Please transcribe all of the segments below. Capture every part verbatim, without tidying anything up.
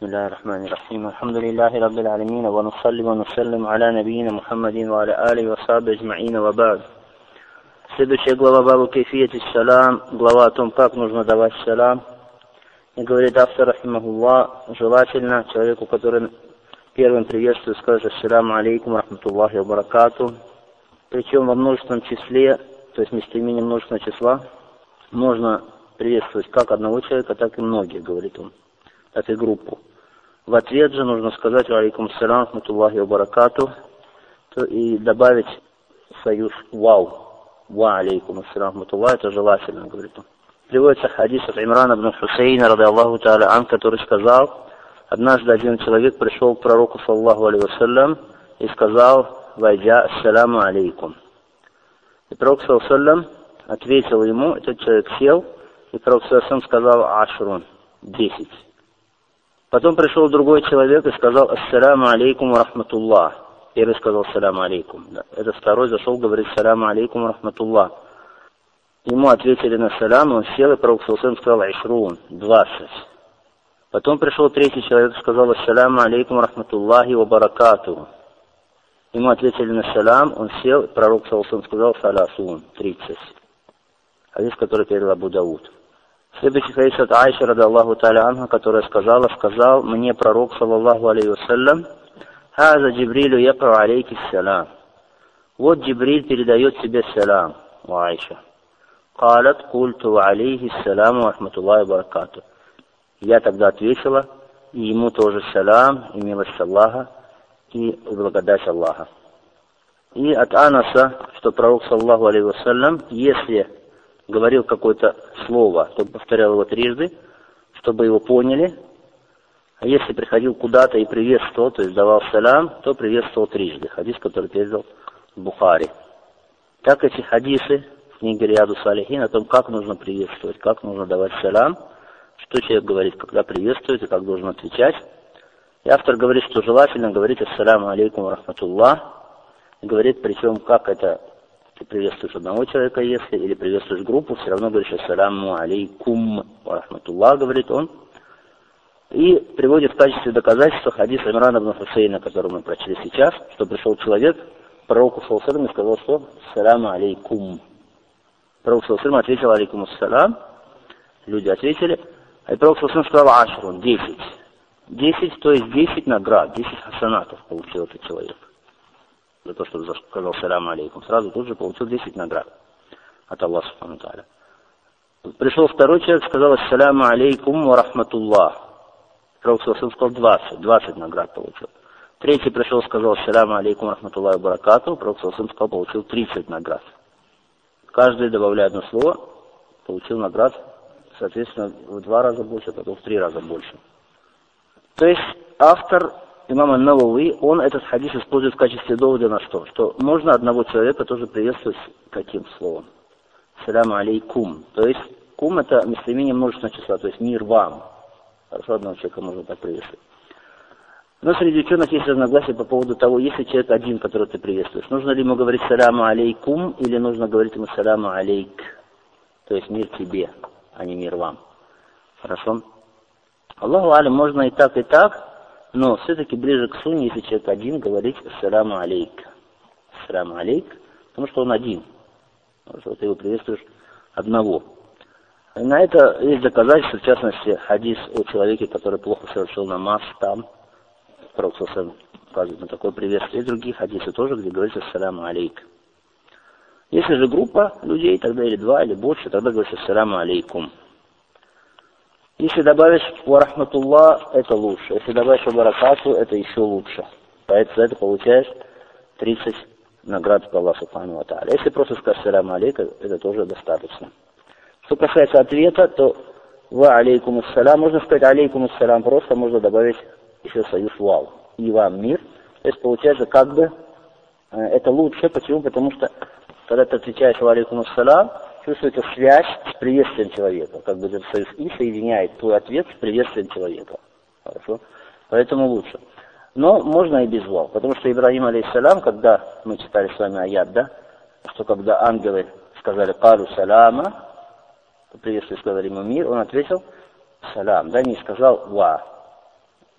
بسم الله الرحمن الرحيم الحمد لله رب العالمين ونصلي ونسلم على نبينا محمد وعلى آله وصحبه أجمعين وبعد. Следующая глава бабу кейфият салам, глава о том, как нужно давать салам. И говорит автор, рахимахуллах, желательно человеку, который первым приветствует, сказать ассаламу алейкум рахматуллахи ва баракату. Причем во множественном числе, то есть местоимение множественного числа, можно приветствовать как одного человека, так и многих, говорит он, так и группу. В ответ же нужно сказать алейкум ассалам рахматуллахи ва баракату и добавить союз вау. Ва алейкум ассалам рахматуллахи, это желательно, говорит он. Приводится хадис от Имрана ибн Хусейна, ради Аллаху та'аля ан, который сказал, однажды один человек пришел к пророку, саллаллаху алейхи вассалям, и сказал, войдя, ассаляму алейкум. И пророк, саллаллаху алейхи вассалям, ответил ему, этот человек сел, и пророк, саллаллаху алейхи вассалям, сказал, ашрун, десять. Потом пришел другой человек и сказал, ассаляму алейкум рахматуллах. Первый сказал, ассаляму алейкум. Да. Этот второй зашел, говорит, ассаляму алейкум рахматуллах. Ему ответили на салям, он сел, и пророк саллаллаху сказал, ишрун, двадцать. Потом пришел третий человек и сказал, ассаляму алейкум рахматуллахи ва баракату. Ему ответили на салям, он сел, и пророк саллаллаху сказал, салясун, тридцать. Хадис, который передал Абу Дауд. Следующий хадис от Айши, ради Аллаху та'аля анха, которая сказала, сказал мне пророк, саллаллаху алейхи вассалям, «Хаза Джибрилю якру алейки салям». Вот Джибриль передает тебе салям, у Айша. «Калат культу алейхи саляму рахматуллахи баракату». Я тогда ответила, и ему тоже салям, и милость Аллаха, и благодать Аллаха. И от Анаса, что пророк, саллаллаху алейхи вассалям, если говорил какое-то слово, то повторял его трижды, чтобы его поняли. А если приходил куда-то и приветствовал, то есть давал салям, то приветствовал трижды. Хадис, который передал Бухари. Так эти хадисы в книге Рияду Салихин о том, как нужно приветствовать, как нужно давать салям, что человек говорит, когда приветствует и как должен отвечать. И автор говорит, что желательно говорить ассаляму алейкум рахматуллах. И говорит, причем, как это ты приветствуешь одного человека, если, или приветствуешь группу, все равно говоришь ассаляму алейкум рахматуллах, говорит он. И приводит в качестве доказательства хадис Имрана ибн Хусейна, который мы прочли сейчас, что пришел человек к пророку саллаллаху алейхи вассалям и сказал, что ассаляму алейкум. Пророк саллаллаху алейхи вассалям ответил алейкум ассалям. Люди ответили. А пророк саллаллаху алейхи вассалям сказал ашрун, десять. Десять, то есть десять наград, десять хасанатов получил этот человек. За то, что сказал саляму алейкум. Сразу тут же получил десять наград от Аллаха субхану тааля. Пришел второй человек, сказал ассаляму алейкум ва рахматуллах. Пророк саллаллаху алейхи вассалям сказал двадцать, двадцать наград получил. Третий пришел, сказал ассаляму алейкум рахматуллахи ва баракату. Пророк саллаллаху алейхи вассалям сказал, получил тридцать наград. Каждый, добавляя одно слово, получил наград, соответственно, в два раза больше, а потом в три раза больше. То есть автор имам ан-Навави, он этот хадис использует в качестве довода на что? Что можно одного человека тоже приветствовать каким словом? Саляму алейкум. То есть кум это местоимение множественного числа, то есть мир вам. Хорошо, одного человека можно так приветствовать. Но среди ученых есть разногласия по поводу того, если человек один, которого ты приветствуешь, нужно ли ему говорить саляму алейкум, или нужно говорить ему саляму алейк. То есть мир тебе, а не мир вам. Хорошо? Аллаху алям, можно и так, и так, но все-таки ближе к сунне, если человек один, говорить ассаляму алейк. Ассаляму алейк, потому что он один. Потому что ты его приветствуешь одного. И на это есть доказательства, в частности, хадис о человеке, который плохо совершил намаз там. Пророк саллаллаху указывает на такое приветствие. И другие хадисы тоже, где говорится ассаляму алейк. Если же группа людей, тогда или два, или больше, тогда говорится ассаляму алейкум. Если добавишь ва рахматуллах, это лучше. Если добавишь ва баракату, это еще лучше. Поэтому за это получаешь тридцать наград от Аллаха субхану ва тааля. Если просто скажешь ассаляму алейкум, это тоже достаточно. Что касается ответа, то ва алейкум ассалям, можно сказать алейкум ассалям, просто можно добавить еще союз вау. И вам мир. То есть получается как бы э, это лучше. Почему? Потому что когда ты отвечаешь ва алейкум ассалям, чувствуется связь с приветствием человека. Как бы этот союз и соединяет твой ответ с приветствием человека. Хорошо? Поэтому лучше. Но можно и без вау. Потому что Ибрахим алейхиссалям, когда мы читали с вами аят, да, что когда ангелы сказали «Кару саляма», приветствие сказали ему мир, он ответил «салям», да, не сказал «ва».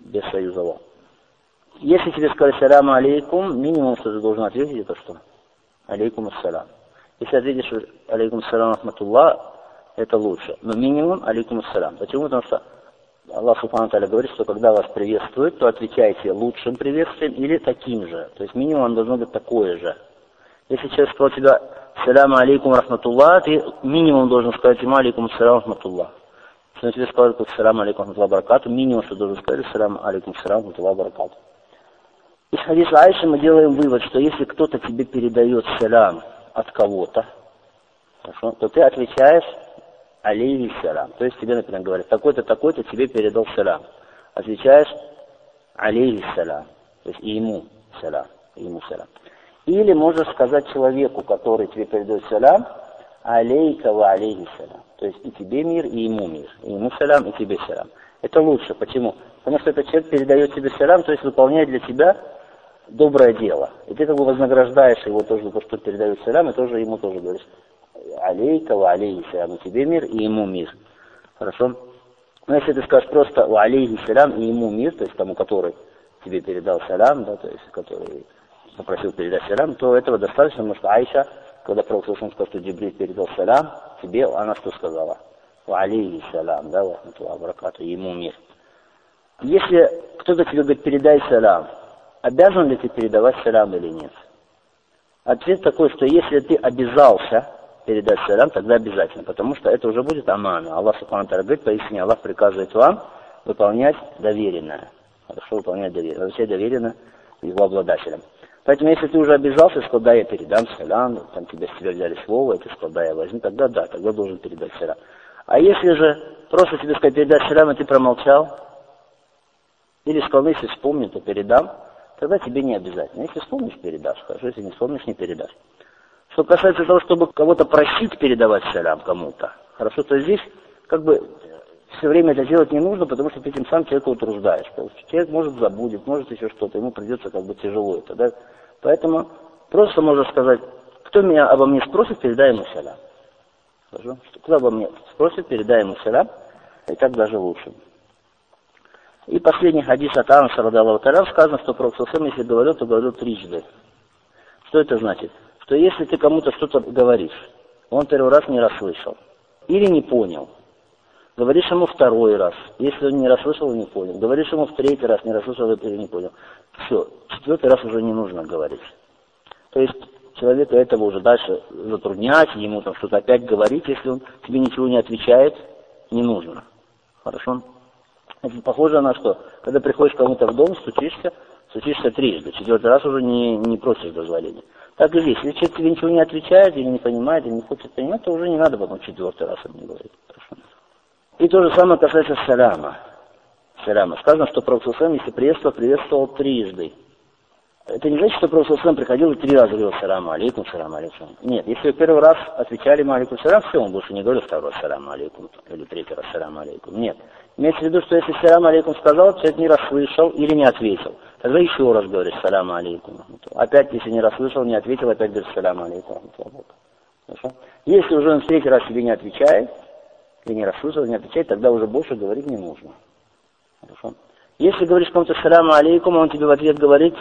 без союза «ва». Если тебе сказали «саляму алейкум», минимум, что ты должен ответить, это что? «Алейкум ассалям». Если ответишь «алейкум ассалям рахматуллах», это лучше. Но минимум «алейкум ассалям». Почему? Потому что Аллах Субхану Тааля говорит, что когда вас приветствуют, то отвечайте лучшим приветствием или таким же. То есть минимум должно быть такое же. Если человек сказал тебе «саляму алейкум рахматуллах», ты минимум должен сказать ему «алейкум ассалям рахматуллах». Если он тебе сказал «саляму алейкум рахматуллах баракату», минимум, что должен сказать «саляму алейкум рахматуллах баракату». Из хадиса Айши мы делаем вывод, что если кто-то тебе передает салям от кого-то, хорошо, то ты отвечаешь алейхи салям. То есть тебе, например, говорят, такой-то, такой-то тебе передал салям. Отвечаешь алейхи салям. То есть и ему салям. И ему салям. Или можешь сказать человеку, который тебе передает салям, алейка ва алейхи салям. То есть и тебе мир, и ему мир. И ему салям, и тебе салям. Это лучше. Почему? Потому что этот человек передает тебе салям, то есть выполняет для тебя доброе дело. И ты как бы вознаграждаешь его тоже за то, что передает салям, и тоже ему тоже говоришь алейка ва алейхи салям. И тебе мир, и ему мир. Хорошо? Но если ты скажешь просто ва алейхи салям, и ему мир, то есть тому, который тебе передал салям, да, то есть который попросил передать салям, то этого достаточно, потому что Айша, когда Пророк сказал, что Джибриль передал салям, тебе она что сказала? Ва алейхи салям, да, ва рахматуллахи ва баракату, ему мир. Если кто-то тебе говорит, передай салям, обязан ли ты передавать салям или нет? Ответ такой, что если ты обязался передать салям, тогда обязательно, потому что это уже будет амана. Аллах Субхану Тааля говорит, поистине Аллах приказывает вам выполнять доверенное. Хорошо выполнять доверенное. Все доверено его обладателям. Поэтому если ты уже обязался, сказал, да, я передам салям, там тебя с тебя взяли слово, и ты сказал, да, я возьму, тогда да, тогда должен передать салям. А если же просто тебе сказать, передать салям, и ты промолчал, или сказал, если вспомню, то передам, тогда тебе не обязательно. Если вспомнишь, передашь. Хорошо, если не вспомнишь, не передашь. Что касается того, чтобы кого-то просить передавать салям кому-то, хорошо, то здесь как бы все время это делать не нужно, потому что ты этим сам человека утруждаешь. Человек может забудет, может еще что-то, ему придется как бы тяжело это, да. Поэтому просто можно сказать, кто меня обо мне спросит, передай ему салям. Хорошо? Кто обо мне спросит, передай ему салям, и так даже лучше. И последний хадис от Анаса радхиаллаху та'аля сказано, что Пророк саллаллаху алейхи ва саллям, если говорил, то говорил трижды. Что это значит? Что если ты кому-то что-то говоришь, он первый раз не расслышал или не понял, говоришь ему второй раз, если он не расслышал и не понял, говоришь ему в третий раз, не расслышал или не понял, все, четвертый раз уже не нужно говорить. То есть человеку этого уже дальше затруднять, ему там что-то опять говорить, если он тебе ничего не отвечает, не нужно. Хорошо? Это похоже на что? Когда приходишь к кому-то в дом, стучишься, стучишься трижды, четвертый раз уже не, не просишь дозволения. Так и здесь, если человек тебе ничего не отвечает, или не понимает, или не хочет понимать, то уже не надо потом четвертый раз ему говорить. Хорошо? И то же самое касается саляма. Саляма. Сказано, что Пророк саллаллаху алейхи ва саллям, если приветствовал, приветствовал трижды. Это не значит, что Пророк саллаллаху алейхи ва саллям приходил и три раза говорил саляму алейкум, саляму алейкум. Нет, если первый раз отвечали ему алейкум салям, все, он больше не говорил второй раз саляму алейкум, или третий раз саляму алейкум. Нет. Имеется в виду, что если саляму алейкум сказал, человек не расслышал или не ответил, тогда еще раз говоришь саляму алейкум. Опять, если не расслышал, не ответил, опять говоришь саляму алейкум. Хорошо? Если уже он в третий раз тебе не отвечает, или не расслышал, не отвечает, тогда уже больше говорить не нужно. Хорошо? Если говоришь кому-то саляму алейкум, он тебе в ответ говорит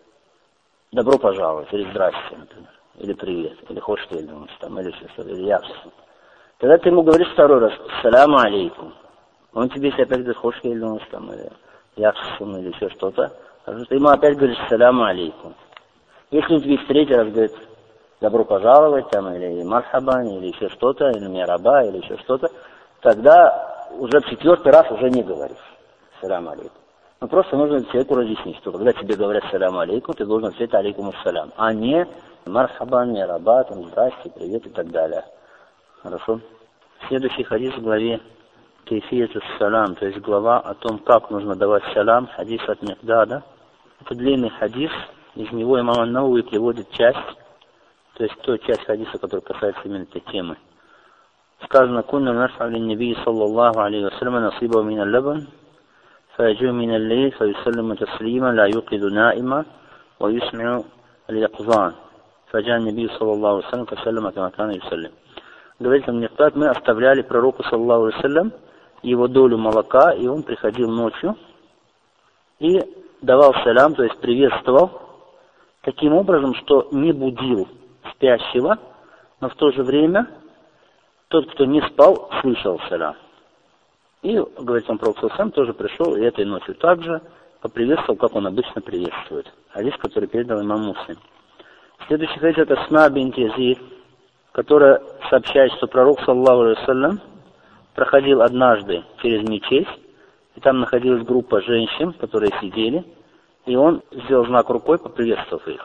добро пожаловать, или здрасте, например, или привет, или хоштель, там, или что-то, или япс. Тогда ты ему говоришь второй раз саляму алейкум. Он тебе если опять говорит хоштель, там, или япс, или еще что-то, ты ему опять говоришь саляму алейкум. Если он тебе в третий раз говорит добро пожаловать, там, или мархабан, или еще что-то, или мираба, или еще что-то, тогда уже в четвертый раз уже не говоришь саляму алейкум. Ну, просто нужно человеку разъяснить, что когда тебе говорят саляму алейкум, ты должен ответить алейкум ассалям, а не мархабан, мираба, там, здрасте, привет и так далее. Хорошо? Следующий хадис в главе Кейфият ас-салам, то есть глава о том, как нужно давать салям, хадис от Микдада. Это длинный хадис, из него имам ан-Навави приводит часть, то есть ту часть хадиса, которая касается именно этой темы. Сказано, «Кунна нарфа лин-наби саллаллаху алейхи ва саллям насиба мин ал-лабан, фаяджу мин ал-лейл, фаюсаллиму таслима, ла юқиду наима, ва юсмиу аль-якзан, фаджан наби саллаллаху алейхи ва саллям, фасаллима кама кана юсаллим». Говорит нам Микдад, мы оставляли пророку саллаллаху алейхи ва саллям его долю молока, и он приходил ночью, и давал салям, то есть приветствовал, таким образом, что не будил спящего, но в то же время тот, кто не спал, слышал салям. И, говорит он, пророк сам тоже пришел и этой ночью также поприветствовал, как он обычно приветствует. Хадис, который передал имам Муслим. Следующий хадис это Асма бинт Язид, которая сообщает, что пророк, саллаллаху алейхи вассалям, проходил однажды через мечеть, и там находилась группа женщин, которые сидели, и он сделал знак рукой, поприветствовав их.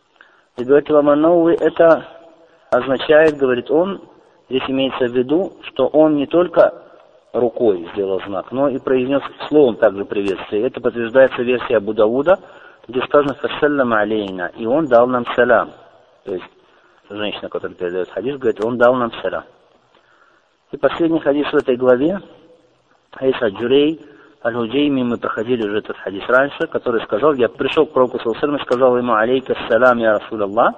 И говорит имам ан-Навави, это означает, говорит он, здесь имеется в виду, что он не только рукой сделал знак, но и произнес словом также приветствие. Это подтверждается версия Абу Дауда, где сказано «Фассалям алейна», и он дал нам салям. То есть женщина, которая передает хадис, говорит, он дал нам салям. И последний хадис в этой главе, хадис Аджурей, Аль-Худжейми, мы проходили уже этот хадис раньше, который сказал, я пришел к пророку саллаллаху алейхи ва саллям и сказал ему «Алейка салям, я Расулаллах»,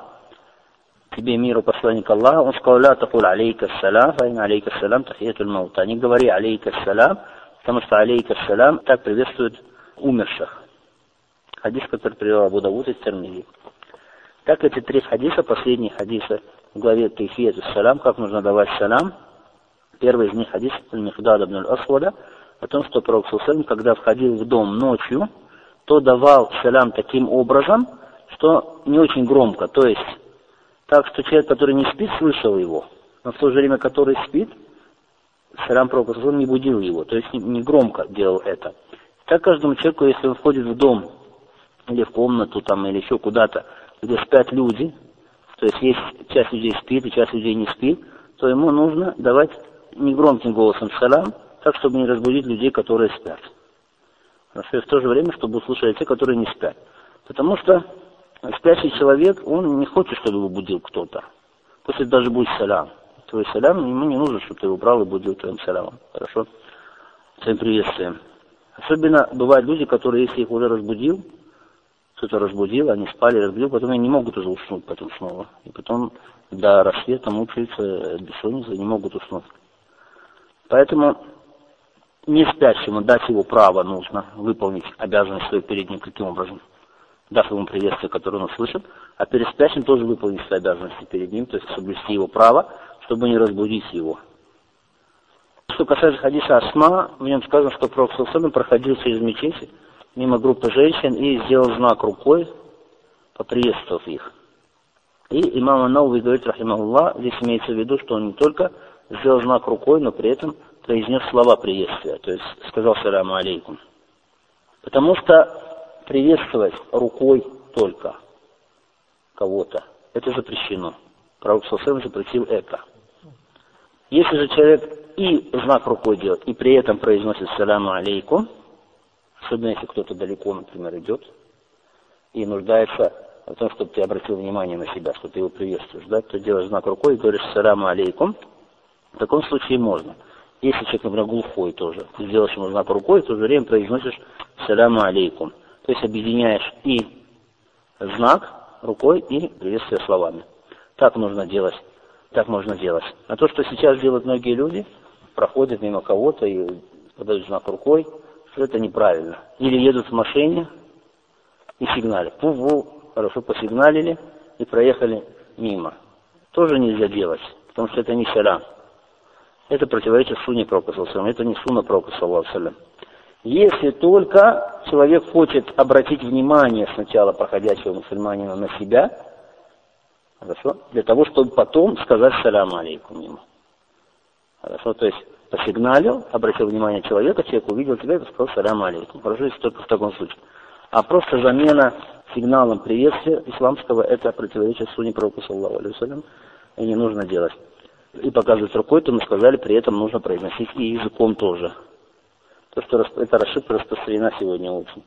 тебе миру посланник Аллаха, он сказал, ля такуль алейка салям, фаин алейка салям, тахиятуль маута. Не говори алейка салям, потому что алейка салям так приветствуют умерших. Хадис, который привел Абу Дауд из Тирмизи. Так эти три хадиса, последние хадисы в главе Кайфият салям, как нужно давать салям. Первый из них хадис Аль-Михдад ибн Аль-Асвада, о том, что пророк саллаллаху алейхи ва саллям, когда входил в дом ночью, то давал салям таким образом, что не очень громко, то есть так что человек, который не спит, слышал его, но в то же время, который спит, салям пророка саллаллаху алейхи ва саллям не будил его, то есть не громко делал это. Так каждому человеку, если он входит в дом, или в комнату, там, или еще куда-то, где спят люди, то есть есть часть людей спит и часть людей не спит, то ему нужно давать негромким голосом салям, так, чтобы не разбудить людей, которые спят. Хорошо, и в то же время, чтобы услышали те, которые не спят. Потому что спящий человек, он не хочет, чтобы его будил кто-то. Пусть это даже будет салям. Твой салям, ему не нужно, чтобы ты его брал и будил твоим салямом. Хорошо? Твоим приветствием. Особенно бывают люди, которые, если их уже разбудил, кто-то разбудил, они спали, разбудил, потом они не могут уже уснуть потом снова. И потом до рассвета мучаются бессонницей, не могут уснуть. Поэтому не спящему дать его право нужно выполнить обязанность свою перед ним каким образом? Дав ему приветствие, которое он услышит, а перед спящим тоже выполнить свои обязанности перед ним, то есть соблюсти его право, чтобы не разбудить его. Что касается хадиса Асма, в нем сказано, что пророк саллаллаху алейхи ва саллям проходил через мечеть мимо группы женщин и сделал знак рукой, поприветствовав их. И имам ан-Навави говорит, рахимахуллах, здесь имеется в виду, что он не только сделал знак рукой, но при этом произнес слова приветствия, то есть сказал саляму алейкум. Потому что приветствовать рукой только кого-то, это запрещено. Пророк саллаллаху алейхи ва саллям запретил это. Если же человек и знак рукой делает, и при этом произносит саляму алейкум, особенно если кто-то далеко, например, идет, и нуждается в том, чтобы ты обратил внимание на себя, что ты его приветствуешь, да, то делаешь знак рукой и говоришь саляму алейкум, в таком случае можно. Если человек, например, глухой тоже, ты сделаешь ему знак рукой, в то же время произносишь саляму алейкум. То есть объединяешь и знак рукой, и приветствие словами. Так нужно делать. Так можно делать. А то, что сейчас делают многие люди, проходят мимо кого-то и подают знак рукой, что это неправильно. Или едут в машине и сигналят. Пу-пу, хорошо посигналили и проехали мимо. Тоже нельзя делать, потому что это не салям. Это противоречит сунне пророка саллаллаху алейхи ва саллям. Это не сунна пророка саллаллаху алейхи ва саллям. Если только человек хочет обратить внимание сначала проходящего мусульманина на себя, хорошо, для того, чтобы потом сказать саляму алейкум ему. Хорошо, то есть посигналил, обратил внимание человека, человек увидел тебя и сказал саляму алейкум. Хорошо, если только в таком случае. А просто замена сигналом приветствия исламского, это противоречит сунне пророка саллаллаху алейхи ва саллям, и не нужно делать. И показывать рукой, то мы сказали, при этом нужно произносить и языком тоже. То, что эта ошибка распространена сегодня очень.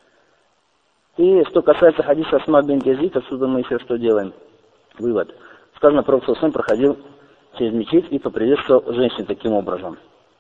И что касается хадиса Асма бинт Язид, отсюда мы еще что делаем? Вывод. Сказано, пророк саллаллаху алейхи ва саллям проходил через мечеть и поприветствовал женщин таким образом.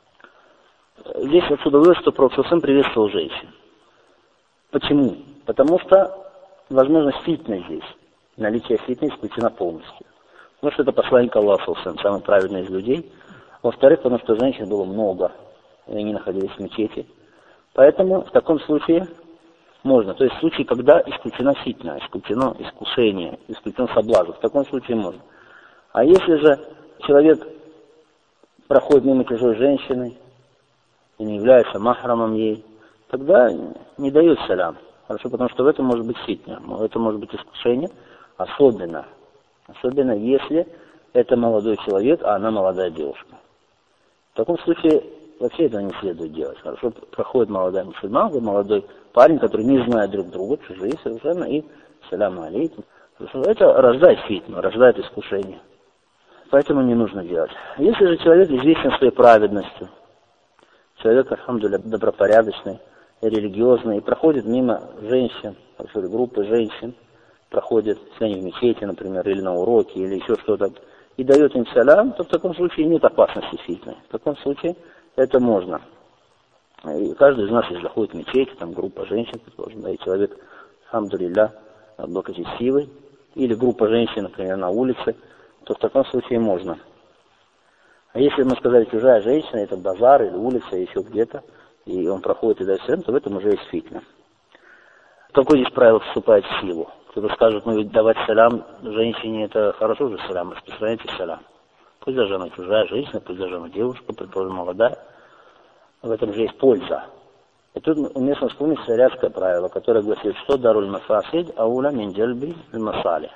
Здесь отсюда вывод, что пророк саллаллаху алейхи ва саллям приветствовал женщин. Почему? Потому что возможность фитны здесь, наличие фитны исключено полностью. Потому что это посланник Аллаха, самый праведный из людей. Во-вторых, потому что женщин было много, и они находились в мечети. Поэтому в таком случае можно. То есть в случае, когда исключена фитна, исключено искушение, исключен соблазн, в таком случае можно. А если же человек проходит мимо чужой женщины и не является махрамом ей, тогда не дают салям. Хорошо, потому что в этом может быть фитна, это может быть искушение, особенно, особенно если это молодой человек, а она молодая девушка. В таком случае вообще этого не следует делать. Хорошо, проходит молодая мусульманка, молодой парень, который не знает друг друга, чужие совершенно, и салям алейкум. Это рождает фитну, рождает искушение. Поэтому не нужно делать. Если же человек известен своей праведностью, человек, альхамдулилля, добропорядочный, религиозный, и проходит мимо женщин, группы женщин, проходит с ними в мечети, например, или на уроке, или еще что-то, и дает им салям, то в таком случае нет опасности фитны. В таком случае это можно. И каждый из нас, если заходит в мечеть, там группа женщин, предположим, да, и человек, альхамдулилля, благочестивый, или группа женщин, например, на улице, то в таком случае можно. А если мы сказали, чужая женщина, это базар или улица, еще где-то, и он проходит и дает салям, то в этом уже есть фитна. Какое здесь правило вступает в силу? Кто-то скажет, ну ведь давать салям женщине, это хорошо же салям, распространяйте салям. Пусть даже она чужая женщина, пусть даже она девушка, предположим, молодая. В этом же есть польза. И тут уместно вспомнить шариатское правило, которое гласит, что даруль мафасид ауля мин джальби аль-масалих.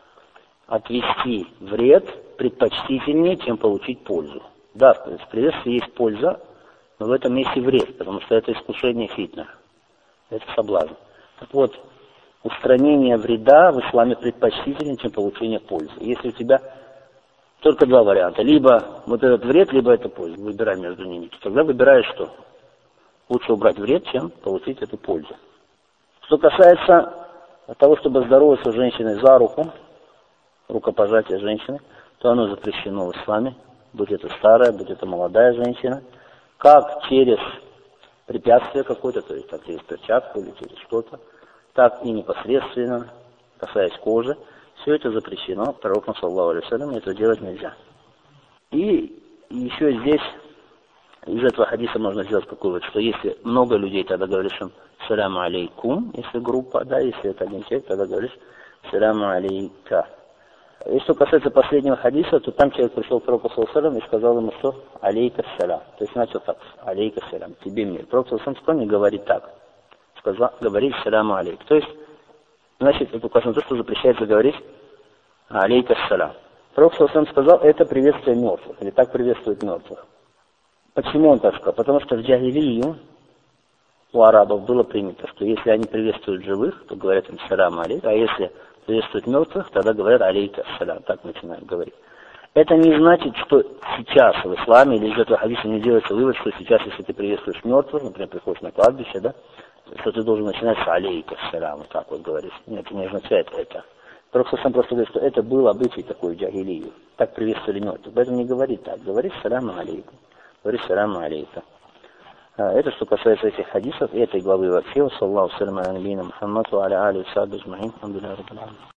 Отвести вред предпочтительнее, чем получить пользу. Да, в приветствии есть польза, но в этом есть и вред, потому что это искушение фитна. Это соблазн. Так вот, устранение вреда в исламе предпочтительнее, чем получение пользы. Если у тебя только два варианта, либо вот этот вред, либо это польза, выбирай между ними, то тогда выбираешь что? Лучше убрать вред, чем получить эту пользу. Что касается того, чтобы здороваться с женщиной за руку, рукопожатие женщины, то оно запрещено в исламе, будь это старая, будь это молодая женщина, как через препятствие какое-то, то есть как через перчатку или через что-то, так и непосредственно, касаясь кожи, все это запрещено пророком, саллаллаху алейхи ва саллям, это делать нельзя. И еще здесь, из этого хадиса можно сделать какой вывод, что если много людей, тогда говоришь им саляму алейкум, если группа, да, если это один человек, тогда говоришь саляму алейка. И что касается последнего хадиса, то там человек пришел к пророку, саллаллаху алейхи ва саллям, и сказал ему, что алейка салям. То есть начал так, алейка салям, тебе мир. Пророк, саллаллаху алейхи ва саллям, не говорит так. Сказал, говорит саляму алейк. То есть, значит, это указано то, что запрещается говорить алейка салям. Пророк, саллаллаху алейхи ва саллям, сказал, это приветствие мертвых, или так приветствует мертвых. Почему он так сказал? Потому что в джахилию у арабов было принято, что если они приветствуют живых, то говорят им саляму алейк, а если приветствуют мертвых, тогда говорят алейка салям, так начинают говорить. Это не значит, что сейчас в исламе или из этого хадиса не делается вывод, что сейчас, если ты приветствуешь мертвых, например, приходишь на кладбище, да, что ты должен начинать с алейка салям, вот так вот говоришь. Нет, это не означает это. Пророк сам просто говорит, что это был обычай такой в джахилию. Так приветствовали мертвых. Поэтому не говорит так. Говорит саляму алейкум. Говорит саляму алейка. Это что касается этих хадисов и этой главы вообще. Саллаллаху алейхи ва саллям, аля набийина Мухаммаду, аля али ва сахбихи аджмаин. Алхамдулиллахи раббил аламин.